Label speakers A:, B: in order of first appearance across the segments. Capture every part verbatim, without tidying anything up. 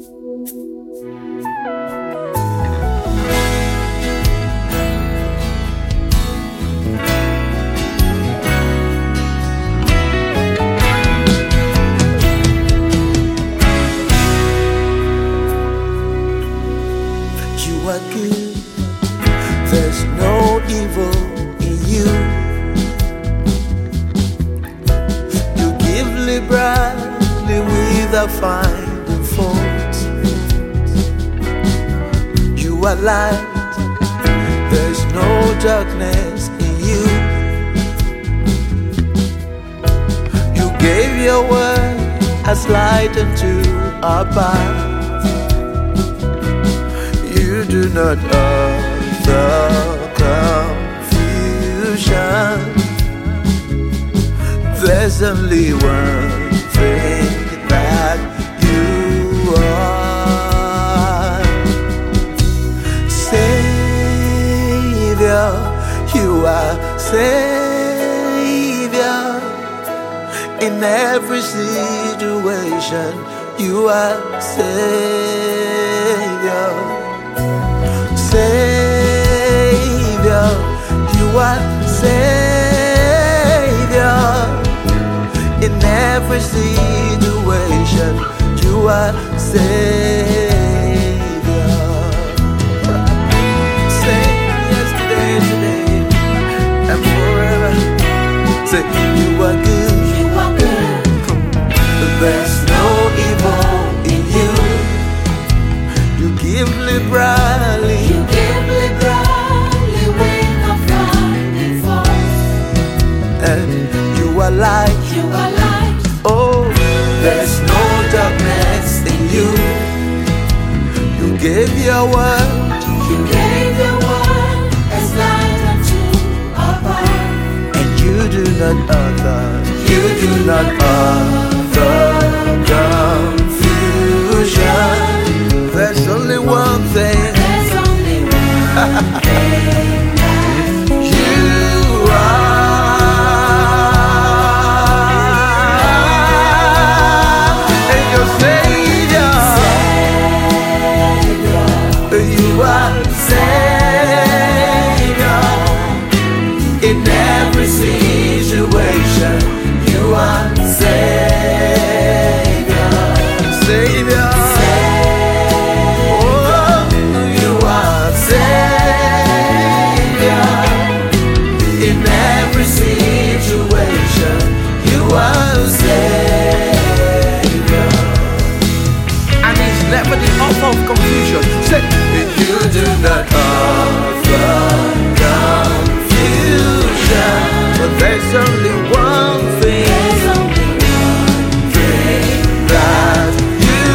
A: You are good, there's no evil in you. You give liberally without finding fault. You are light, there's no darkness in you. You gave your word as light unto our path. You do not utter confusion. There's only one thing that you are. Savior, you are Savior. In every situation, you are Savior. Savior, you are Savior. In every situation, you are Savior. Same yesterday, today, and forever. Say, you are good.
B: You are good.
A: There's no evil in you. You give liberally.
B: You give liberally without finding fault.
A: And you are light.
B: You are light.
A: Oh, there's no darkness in you. You gave your word.
B: You gave your word as light unto our path.
A: And you do not utter. You do not utter confusion. There's only one thing.
B: There's only one thing that
A: You are. And your Savior. You are Savior. In every situation, you are Savior. Savior. Oh, you are Savior. In every situation, you are Savior. And it's never the author of confusion. Say, you do not offer confusion. But there's only one thing.
B: there's only one thing
A: That you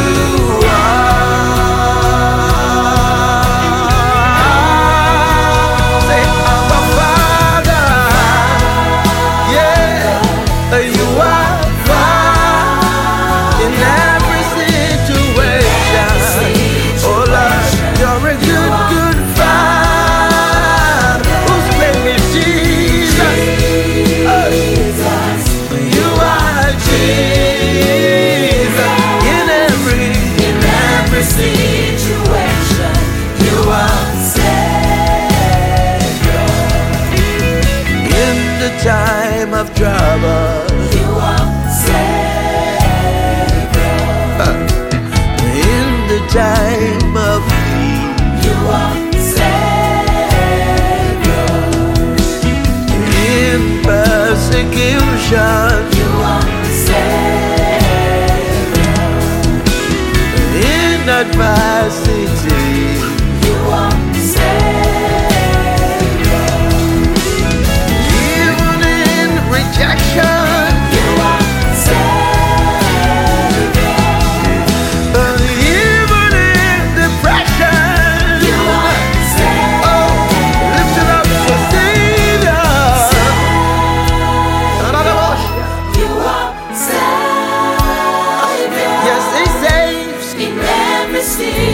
A: are. Say, Abba Father. Yeah, you are Father in every situation. Oh Lord, you're a good, good Father whose name is Jesus.
B: Jesus.
A: You are Jesus in every,
B: In every situation, you are Savior.
A: in the time of trouble,
B: You are Savior.
A: in the time of need,
B: You are Savior.
A: in persecution,
B: You are Savior.
A: in adversity,
B: You are Savior.
A: even in rejection,
B: You are Savior.
A: and even in depression.
B: You are Savior.
A: Oh, lift it up for Savior.
B: You are Savior.
A: Yes, He saves.
B: In every situation.